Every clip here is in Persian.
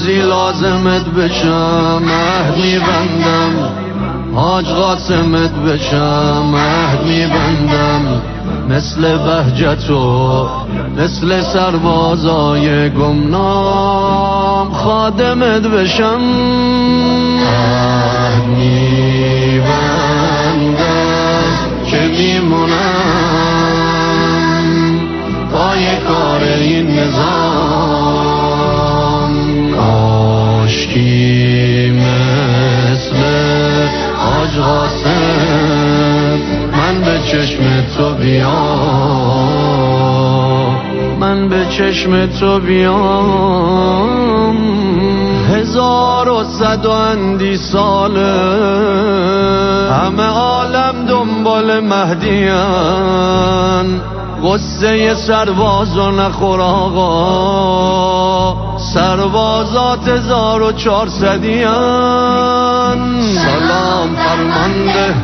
روزی لازمت بشم عهد میبندم، حاج قاسمت بشم عهد میبندم، مثل بهجت و مثل سربازای گمنام خادمت بشم عهد میبندم که میمونم پای کار این نظام، کاشکی مثل حاج قاسم من به چشم تو بیام، من به چشم تو بیام. 1100 ساله همه عالم دنبال مهدیان، قصه سربازو نخور آقا، سربازات 1400 سلام فرمانده،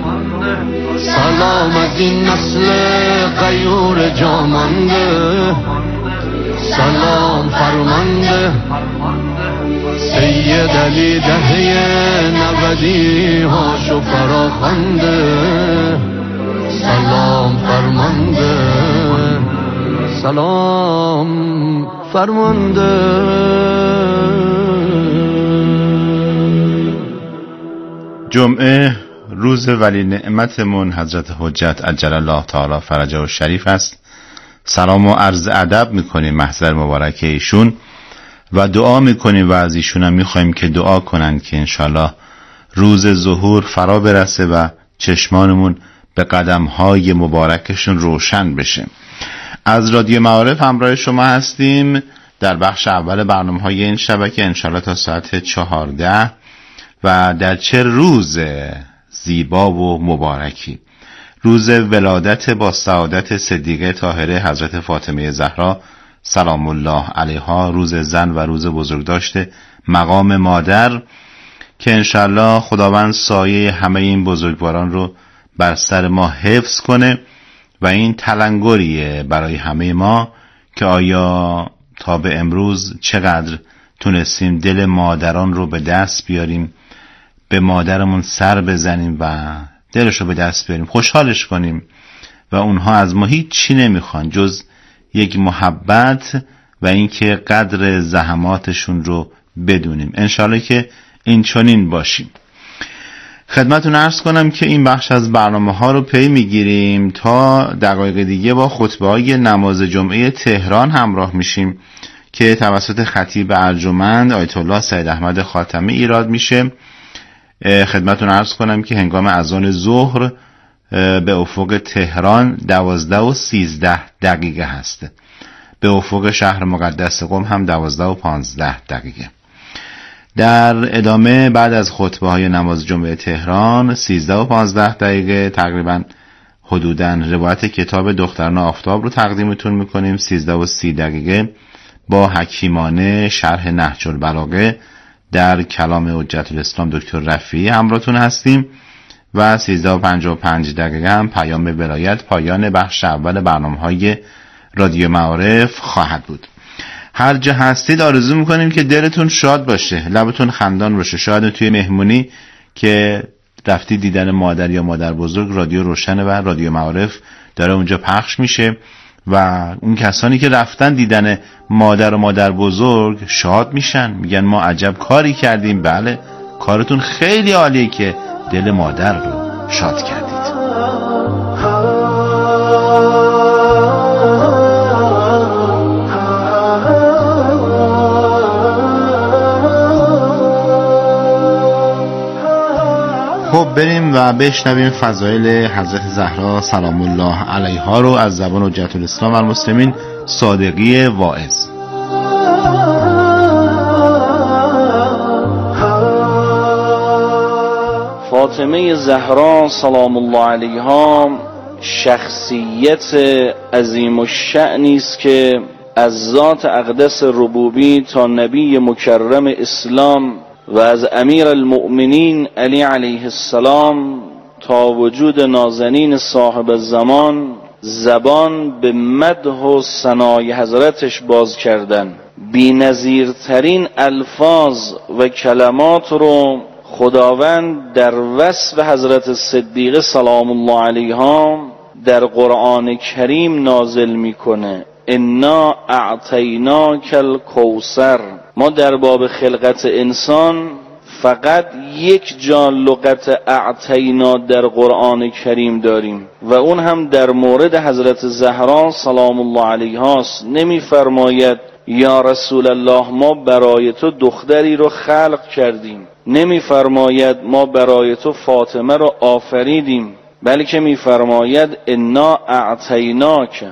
سلام از این نسل غیور جامانده، سلام فرمانده سید علی دهه 90 هاشو فراخوانده، سلام فرمانده، سلام فرمانده. جمعه روز ولی نعمتمون حضرت حجت عجل الله تعالی فرجه و شریف است. سلام و عرض ادب میکنیم محضر مبارکه ایشون و دعا میکنیم و از ایشون هم میخوایم که دعا کنن که انشالله روز ظهور فرا برسه و چشمانمون به قدمهای مبارکشون روشن بشه. از رادیو معارف همراه شما هستیم در بخش اول برنامه‌های این شبکه انشالله تا ساعت 14 و در چه روز زیبا و مبارکی، روز ولادت با سعادت صدیقه طاهره حضرت فاطمه زهرا سلام الله علیها، روز زن و روز بزرگداشت مقام مادر که انشالله خداوند سایه همه این بزرگواران رو بر سر ما حفظ کنه و این تلنگریه برای همه ما که آیا تا به امروز چقدر تونستیم دل مادران رو به دست بیاریم، به مادرمون سر بزنیم و دلش رو به دست بیاریم، خوشحالش کنیم و اونها از ما هیچ چی نمیخوان جز یک محبت و اینکه قدر زحماتشون رو بدونیم. انشالله که این چنین باشیم. خدمتتون عرض کنم که این بخش از برنامه ها رو پی میگیریم تا دقایق دیگه با خطبه های نماز جمعه تهران همراه میشیم که توسط خطیب ارجمند آیت الله سید احمد خاتمی ایراد میشه. خدمتتون عرض کنم که هنگام اذان ظهر به افق تهران 12:13 هست، به افق شهر مقدس قم هم 12:15. در ادامه بعد از خطبه های نماز جمعه تهران 13:15 تقریبا حدوداً روایت کتاب دختران آفتاب رو تقدیمتون میکنیم. 13:30 با حکیمانه شرح نهج البلاغه در کلام حجت الاسلام دکتر رفیعی همراهتون هستیم و 13:55 هم پیام ولایت پایان بخش اول برنامه‌های رادیو معارف خواهد بود. هر جا هستید آرزو میکنیم که دلتون شاد باشه، لبتون خندان باشه. شاید توی مهمونی که رفتی دیدن مادر یا مادر بزرگ رادیو روشنه و رادیو معارف داره اونجا پخش میشه و اون کسانی که رفتن دیدن مادر و مادر بزرگ شاد میشن، میگن ما عجب کاری کردیم. بله، کارتون خیلی عالیه که دل مادر رو شاد کردید. خب بریم و بشنویم فضایل حضرت زهرا سلام الله علیها رو از زبان حجت الاسلام و المسلمین صادقی واعظ. فاطمه زهرا سلام الله علیها شخصیت عظیم الشأنی است که از ذات اقدس ربوبی تا نبی مکرم اسلام و از امیر المؤمنین علی علیه السلام تا وجود نازنین صاحب الزمان زبان به مدح و ثنای حضرتش باز کردن. بی‌نظیرترین الفاظ و کلمات رو خداوند در وصف حضرت صدیقه سلام الله علیها در قرآن کریم نازل میکنه. انا اعطیناک الکوثر. ما در باب خلقت انسان فقط یک جا لغت اعطینا در قرآن کریم داریم و اون هم در مورد حضرت زهرا سلام الله علیها است. نمیفرماید یا رسول الله ما برای تو دختری رو خلق کردیم، نمیفرماید ما برای تو فاطمه رو آفریدیم، بلکه میفرماید انا اعطیناک.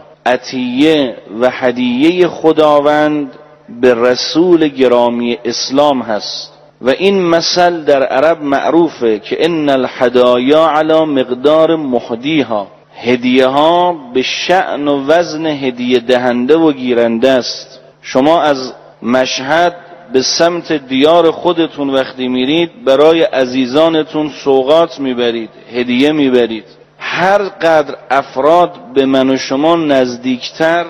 عطیه و هدیه خداوند به رسول گرامی اسلام هست و این مثل در عرب معروفه که ان الهدایا علی مقدار مهدیها. هدیه ها به شأن و وزن هدیه دهنده و گیرنده است. شما از مشهد به سمت دیار خودتون وقتی میرید برای عزیزانتون سوغات میبرید، هدیه میبرید. هر قدر افراد به من و شما نزدیکتر،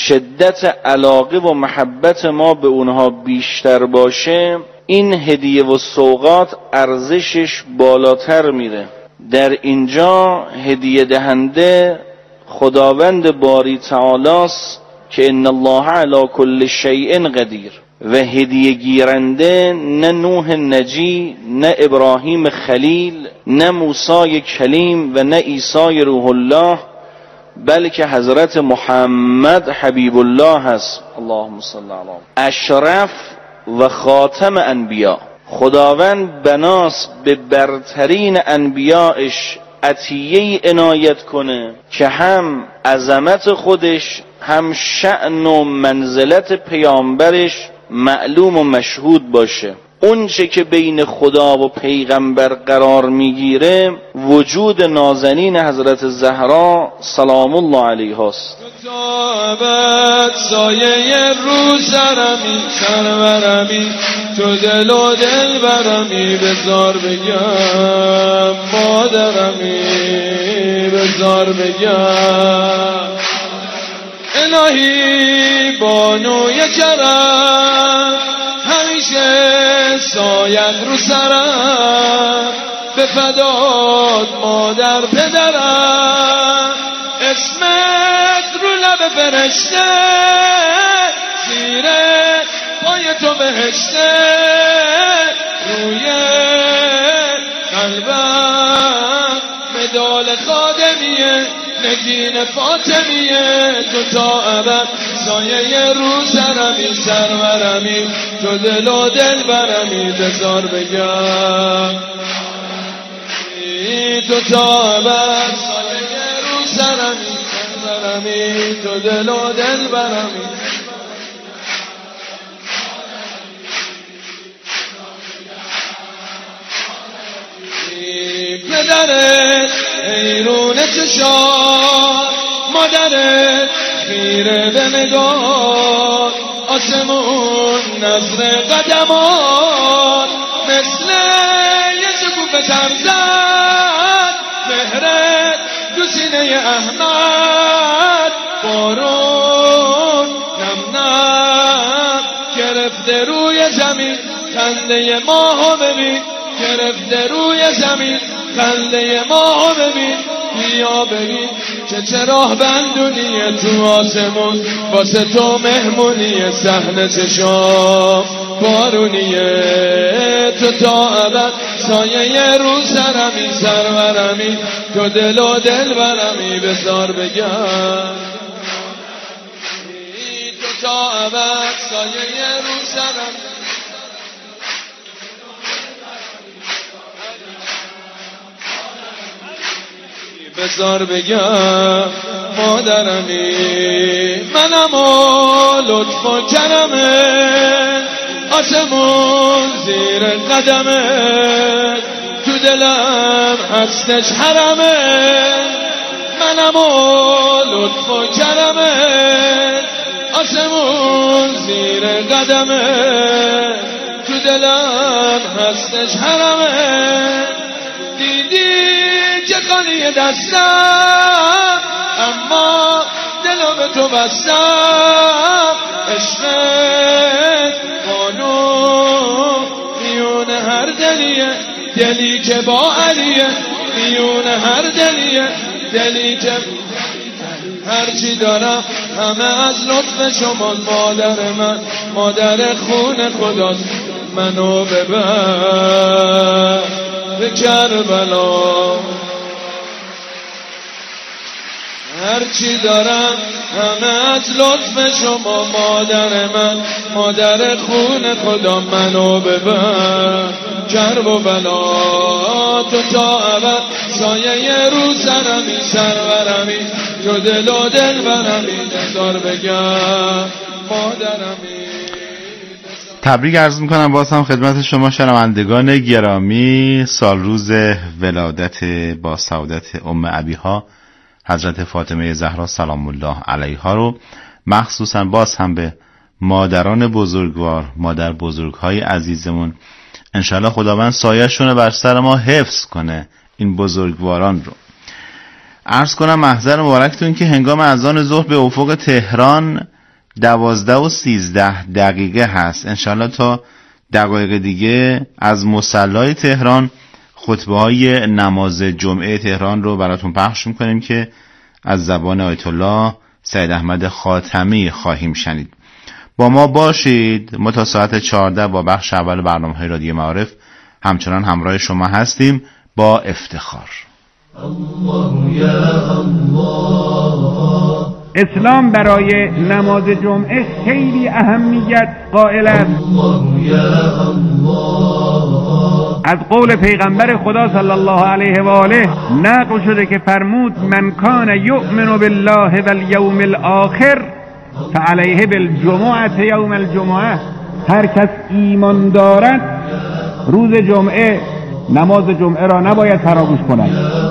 شدت علاقه و محبت ما به اونها بیشتر باشه، این هدیه و سوغات ارزشش بالاتر میره. در اینجا هدیه دهنده خداوند باری تعالی است که ان الله علی کل شیء قدیر و هدیه گیرنده نه نوح نجی، نه ابراهیم خلیل، نه موسی کلیم و نه عیسی روح الله، بلکه حضرت محمد حبیب الله هست. اللهم صل علی اشرف و خاتم انبیا. خداوند بناس به برترین انبیایش عطیه عنایت کنه که هم عظمت خودش هم شأن و منزلت پیامبرش معلوم و مشهود باشه. اون چه که بین خدا و پیغمبر قرار میگیره وجود نازنین حضرت زهرا سلام الله علیها است. سایه رو سرمی سرورمی تو دل و دل برمی بزار بگم مادرمی بزار بگم الهی بانوی کرم همیشه سایت رو سرم به فداد مادر پدرم اسمت رو لب فرشته زیر پای تو بهشته روی قلبم مدال خادمیه نگین فاطمیه تو تا ابد سایه رو سرمی سرورمی تو دل و دل برمی بزار بگم تو تا ابد سایه رو سرمی سرورمی تو دل و دل برمی پدرت ایرون چشار مادرت خیره به نگاه آسمون نظر قدمان مثل یه شکوفه ترزد مهرت تو سینه احمد بارون نم نم گرفته روی زمین خنده ماهو ببین گرفته روی زمین خنده ماهو ببین بیا ببین که چرا بندونیه تو آسمون واسه تو مهمونیه صحنه چشام بارونیه تو تا ابد سایه رو سرمی سرورمی تو دل و دل برمی بزار بگم تو تا ابد سایه رو سرمی بزار بگم مادرمی منم و لطف و کرمه آسمون زیر قدمه تو دلم هستش حرمه منم و لطف و کرمه آسمون زیر قدمه تو دلم هستش حرمه دیدی چه خالی دستم اما دلو به تو بستم عشقت قانون میون هر دلیه، دلی که با علیه میون هر دلیه، دلی که هرچی دارم همه از لطف شما. مادر من مادر خون خداست، منو ببر به کربلا. هرچی دارم همه از لطف شما. مادر من مادر خون خدا، منو ببر کرب و بلا. تو تا ابد سایه رو سرمی، سرورمی تو دل و دل برمی، نزار بگم مادرمی. تبریک عرض میکنم باز هم خدمت شما شنوندگان گرامی. سال روز ولادت با سعادت ام ابیها حضرت فاطمه زهرا سلام الله علیها رو مخصوصا باز هم به مادران بزرگوار، مادر بزرگهای عزیزمون، انشالله خداوند سایه‌شون بر سر ما حفظ کنه این بزرگواران رو. عرض کنم محضر مبارکتون که هنگام اذان ظهر به افق تهران 12:13 هست. انشالله تا دقایق دیگه از مصلی تهران خطبه های نماز جمعه تهران رو براتون پخش میکنیم که از زبان آیت الله سید احمد خاتمی خواهیم شنید. با ما باشید. ما تا ساعت 14 با بخش اول برنامه‌های رادیو معارف همچنان همراه شما هستیم با افتخار. الله یا الله. اسلام برای نماز جمعه خیلی اهمیت قائل است. الله یا الله. از قول پیغمبر خدا صلی الله علیه و آله نقل شده که فرمود من کان یؤمن بالله والیوم الاخر فعلیه بالجمعه یوم الجمعه. هر کس ایمان دارد روز جمعه نماز جمعه را نباید فراموش کند.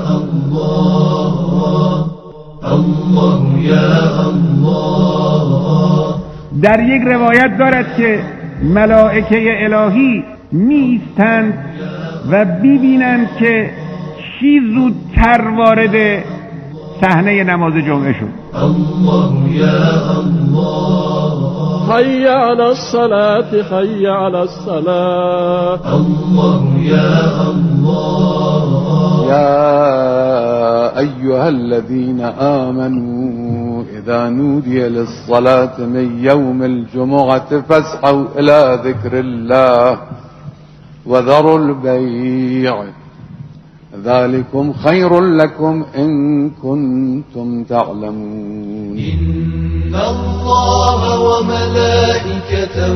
الله یا الله. در یک روایت دارد که ملائکه الهی میستند و ببینند که چی زودتر وارد صحنه نماز جمعه شد. الله یا الله. حی علی الصلاة حی علی الصلاة. الله یا الله. یا ایها الذین آمنوا اذا نودی للصلاة من یوم الجمعة فاسعوا الى ذکر الله وذروا البيع ذلكم خير لكم إن كنتم تعلمون. إن الله وملائكته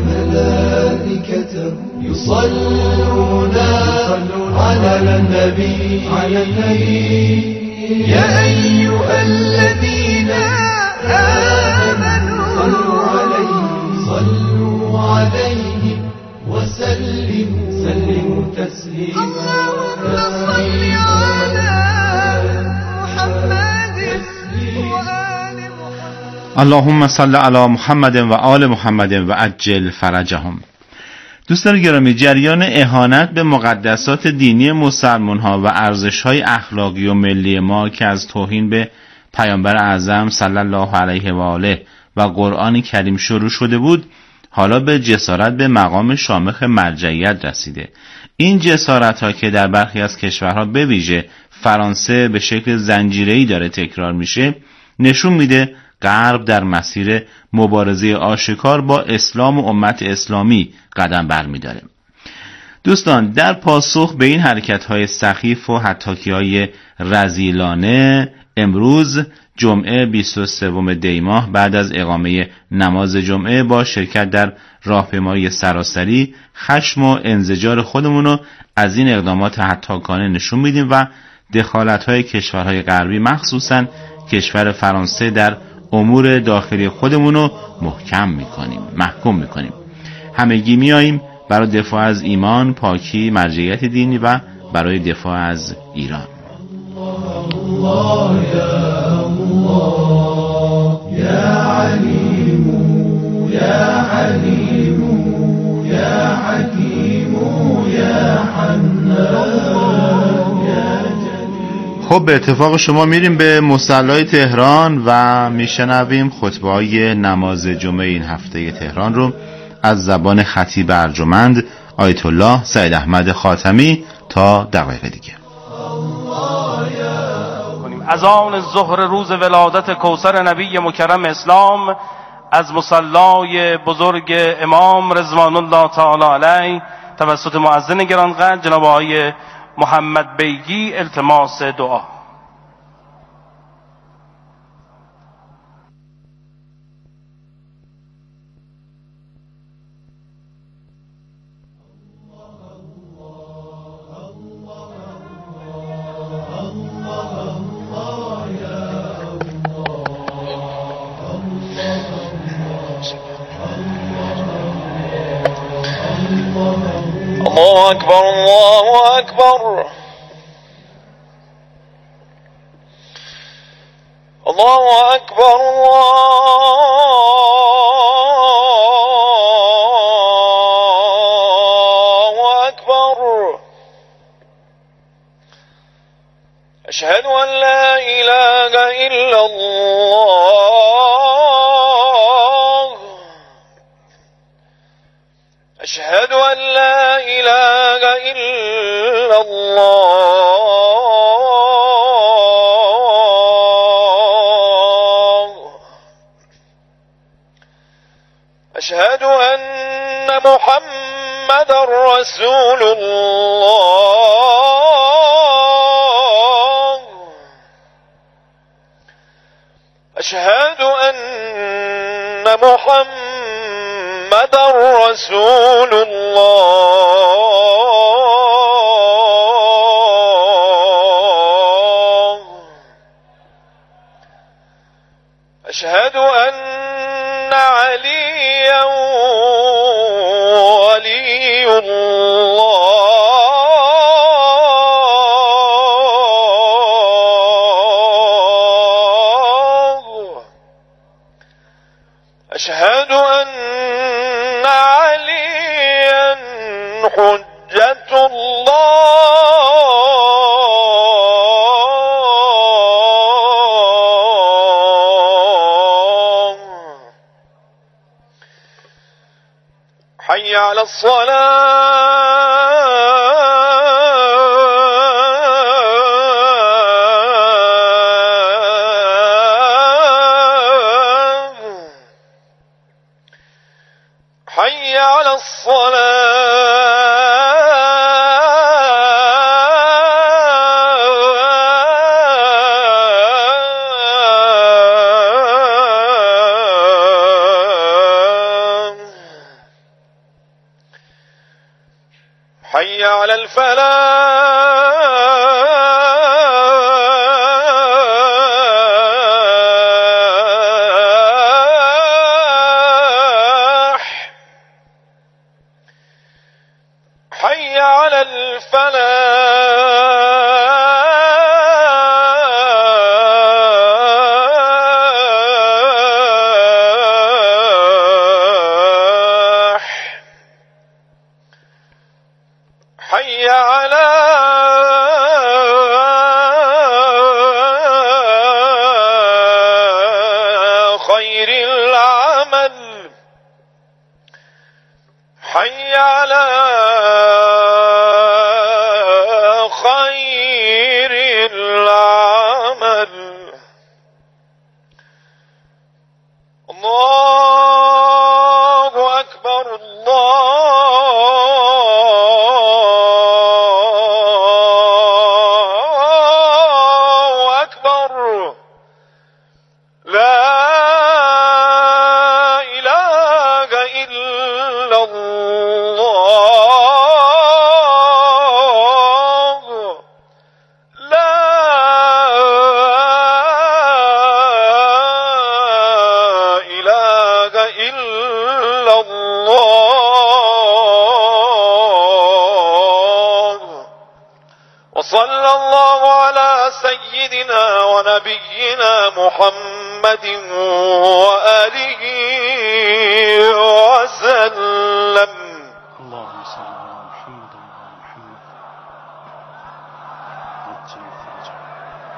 يصلون على النبي يا أيها الذين آمنوا صلوا عليه وسلموا تسليما. اللهم صل على محمد وآل محمد. اللهم صل علی محمد و آل محمد و عجل فرجهم. دوستان گرامی، جریان اهانت به مقدسات دینی مسلمان ها و ارزش های اخلاقی و ملی ما که از توهین به پیامبر اعظم صلی الله علیه و آله و قرآن کریم شروع شده بود، حالا به جسارت به مقام شامخ مرجعیت رسیده. این جسارت ها که در برخی از کشورها به ویژه فرانسه به شکل زنجیره‌ای داره تکرار میشه، نشون میده غرب در مسیر مبارزه آشکار با اسلام و امت اسلامی قدم برمیداره. دوستان، در پاسخ به این حرکت‌های سخیف و هتاکی‌های رذیلانه، امروز جمعه 23 دی ماه بعد از اقامه نماز جمعه با شرکت در راهپیمایی سراسری خشم و انزجار خودمونو از این اقدامات هتاکانه نشون میدیم و دخالت‌های کشورهای غربی مخصوصاً کشور فرانسه در امور داخلی خودمونو محکوم میکنیم. همگی میاییم برای دفاع از ایمان، پاکی، مرجعیت دینی و برای دفاع از ایران. الله یا علیم یا حلیم یا حکیم یا حنان یا جلیل. خب به اتفاق شما میریم به مصلی تهران و میشنویم خطبه‌های نماز جمعه این هفته تهران رو از زبان خطیب ارجمند آیت الله سید احمد خاتمی تا دقایق دیگه. از آن ظهر روز ولادت کوثر نبی مکرم اسلام از مصلی بزرگ امام رضوان الله تعالی علیه توسط مؤذن گرانقدر جناب آقای محمد بیگی التماس دعا. الله أكبر الله أكبر الله أكبر الله أكبر أشهد أن لا إله إلا الله أشهد أن لا إله إلا الله أشهد أن محمد رسول الله أشهد أن محمد رسول الله أشهد أن عليا ولي الله أشهد أن عليا حجة الله حي على الصلاة حي على الصلاة حي على الفلاح حي على الفلاح حي على خير العمل حي على خير العمل الله أكبر الله أكبر لا إله إلا الله لا إله إلا الله وصلى الله على سيدنا ونبينا محمد وآله وسلم. اللهم صل على محمد وعلى محمد.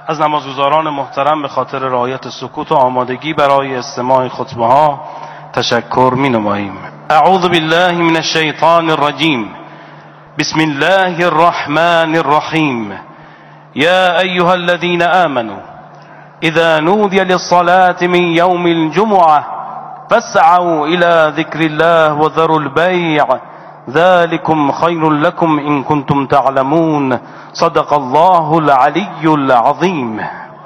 از نمازگزاران محترم به خاطر رعایت سکوت و آمادگی برای استماع خطبه ها تشکر می نماییم. اعوذ بالله من الشیطان الرجیم. بسم الله الرحمن الرحیم. یا ایها الذین آمنوا اذا نودی للصلاة من یوم الجمعة فاسعوا الى ذکر الله وذروا البیع ذلكم خير لكم إن كنتم تعلمون. صدق الله العلي العظيم.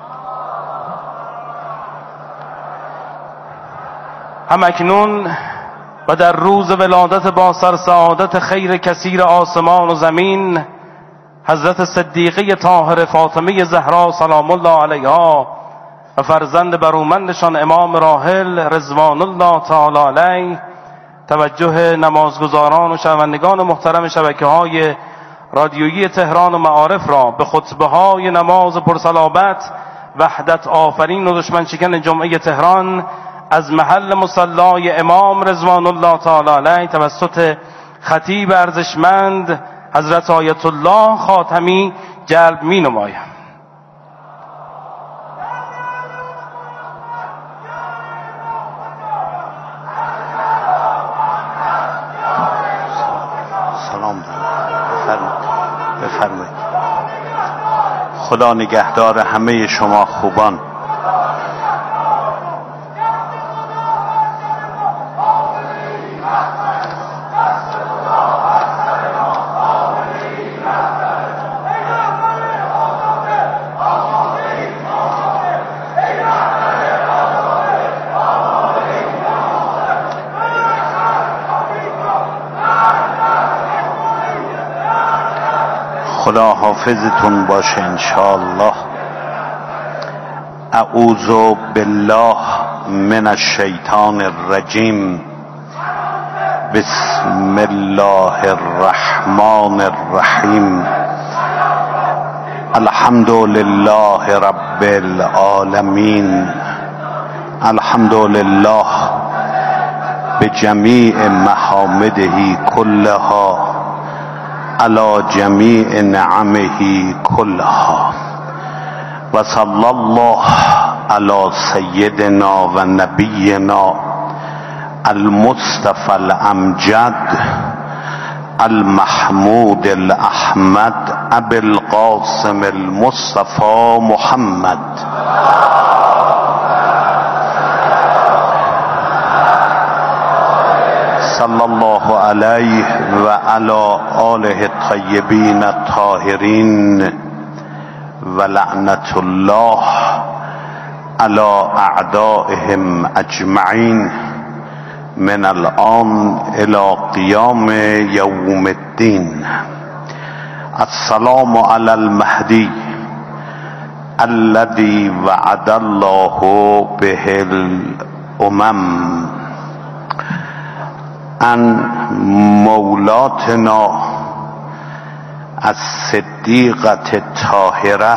همکنون و در روز ولادت با سرسعادت خیر کثیر آسمان و زمین حضرت صدیقه طاهر فاطمه زهرا سلام الله علیها و فرزند برومندشان امام راحل رضوان الله تعالی علیه، توجه نمازگزاران و شنوندگان محترم شبکه‌های رادیویی تهران و معارف را به خطبه‌های نماز پرصلابت وحدت آفرین و دشمن شکن جمعه تهران از محل مصلای امام رضوان الله تعالی علیه توسط خطیب ارزشمند حضرت آیت الله خاتمی جلب می‌نمایم. بفرمایید. خدا نگهدار همه شما خوبان. خدا حافظتون باشه انشاءالله. اعوذ بالله من الشیطان الرجیم. بسم الله الرحمن الرحیم. الحمد لله رب العالمین. الحمد لله بجمیع محامده كلها على جميع نعمه كلها و صلی الله على سيدنا و نبينا المصطفى الامجد المحمود الاحمد ابي القاسم المصطفى محمد صلی الله علیه و علی آله الطیبین الطاهرین و لعنت الله علی اعدائهم اجمعین من الان الى قیام یوم الدین. السلام علی المهدی الذي وعد الله به الامم ان مولاتنا الصدیقة الطاهرة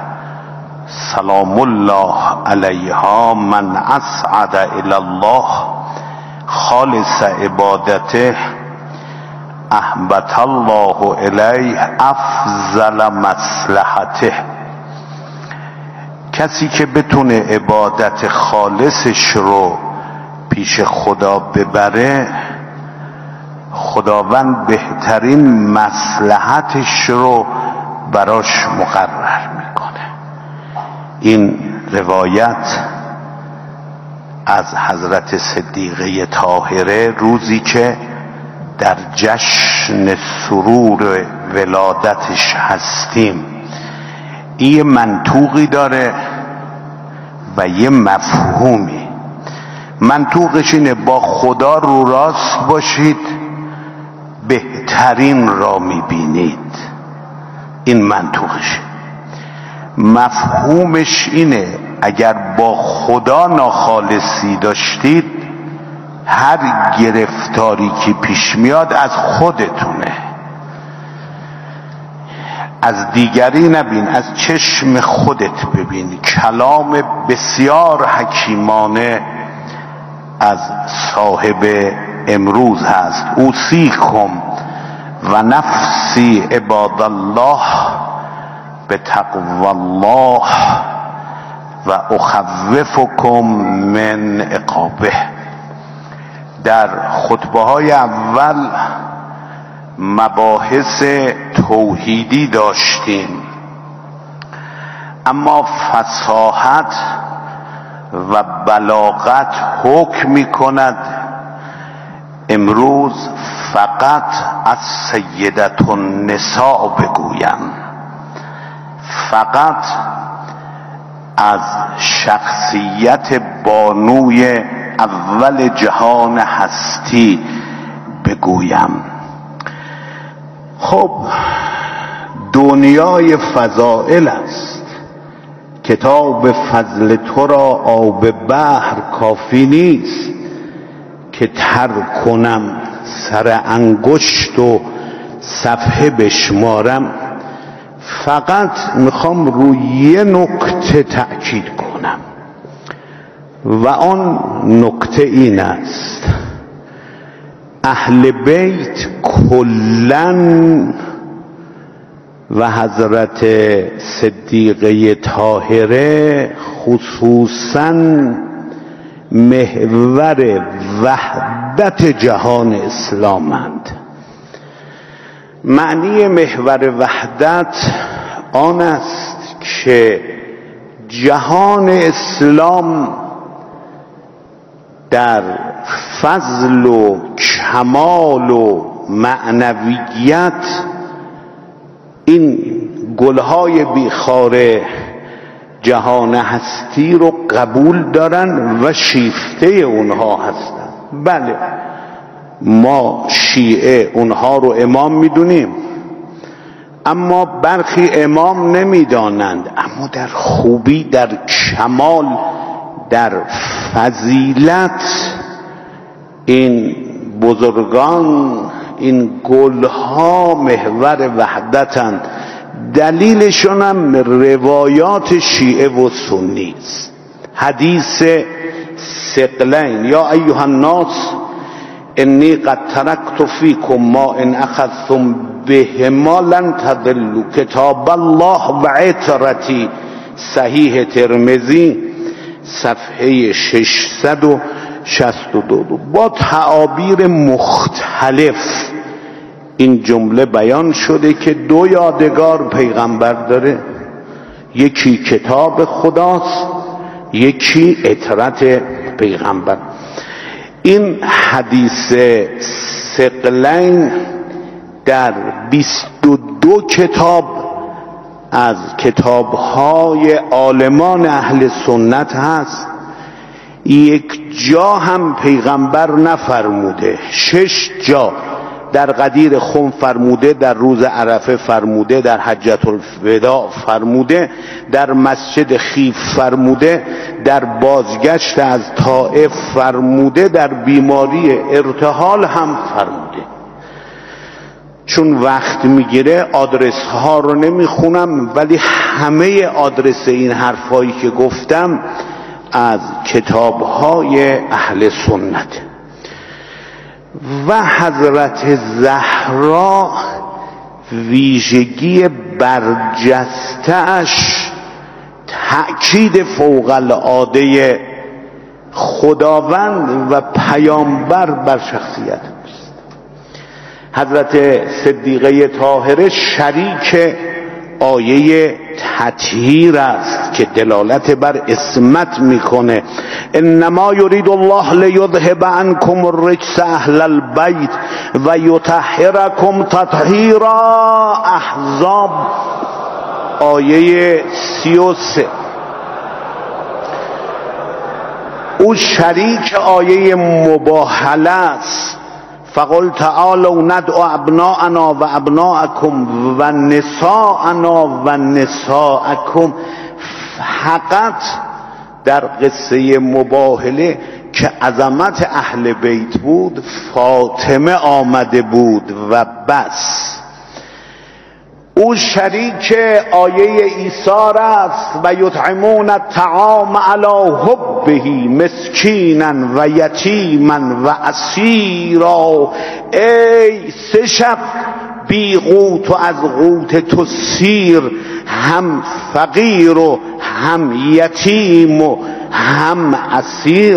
سلام الله علیها من اسعد الى الله خالص عبادته احبت الله الیه افضل مصلحته. کسی که بتونه عبادت خالصش رو پیش خدا ببره، خداوند بهترین مصلحتش رو براش مقرر میکنه. این روایت از حضرت صدیقه طاهره روزی که در جشن سرور ولادتش هستیم، این منطوقی داره و یه مفهومی. منطوقش اینه با خدا رو راست باشید بهترین را میبینید. این منطوقش. مفهومش اینه اگر با خدا ناخالصی داشتید هر گرفتاری که پیش میاد از خودتونه، از دیگری نبین، از چشم خودت ببین. کلام بسیار حکیمانه از صاحب امروز هست. اوصیکم و نفسی عباد الله به تقوی الله و اخوفکم من عقابه. در خطبه های اول مباحث توحیدی داشتیم، اما فصاحت و بلاغت حکم می کند امروز فقط از سیدة النساء بگویم، فقط از شخصیت بانوی اول جهان هستی بگویم. خب دنیای فضائل است، کتاب فضل تو را آب بحر کافی نیست که تر کنم سر انگشت و صفحه بشمارم. فقط میخوام روی یه نکته تأکید کنم و آن نکته این است: اهل بیت کلن و حضرت صدیقه طاهره خصوصاً محور وحدت جهان اسلامند. معنی محور وحدت آن است که جهان اسلام در فضل و کمال و معنویت این گلهای بیخار جهان هستی رو قبول دارن و شیفته اونها هستن. بله ما شیعه اونها رو امام میدونیم، اما برخی امام نمیدانند، اما در خوبی، در کمال، در فضیلت این بزرگان، این گلها محور وحدتند. دلیلشون هم روایات شیعه و سنی است. حدیث ثقلین: یا ایها الناس انی قد ترکت فیکم ما ان اخذتم بهما لن تضلوا، کتاب الله و عترتی، صحیح ترمذی صفحه 662. با تعابیر مختلف این جمله بیان شده که دو یادگار پیغمبر داره، یکی کتاب خداست، یکی عترت پیغمبر. این حدیث ثقلین در 22 کتاب از کتاب‌های عالمان اهل سنت هست. یک جا هم پیغمبر نفرموده، 6 جا در غدیر خم فرموده، در روز عرفه فرموده، در حجة الوداع فرموده، در مسجد خیف فرموده، در بازگشت از طائف فرموده، در بیماری ارتحال هم فرموده. چون وقت میگیره آدرس ها رو نمیخونم، ولی همه آدرس این حرفایی که گفتم از کتاب های اهل سنت. و حضرت زهرا ویژگی برجسته‌اش تأکید فوق العاده خداوند و پیامبر بر شخصیت است. حضرت صدیقه طاهره شریک آیه تطهیر است که دلالت بر عصمت میکنه. انما یرید الله لیذهب عنکم الرجس اهل البیت و یطهرکم تطهیرا. احزاب آیه 33. او شریک آیه مباهله است. فقل تعالوا ندعو ابناءنا و ابناءکم و نساءنا و نساءکم. فقط در قصه مباهله که عظمت اهل بیت بود فاطمه آمده بود و بس. او شریک آیه ایثار است و یطعمون الطعام علی حبه مسکینا و یتیما و اسیرا. ای 3 شب بی قوت و از قوت تو سیر، هم فقیر و هم یتیم و هم اسیر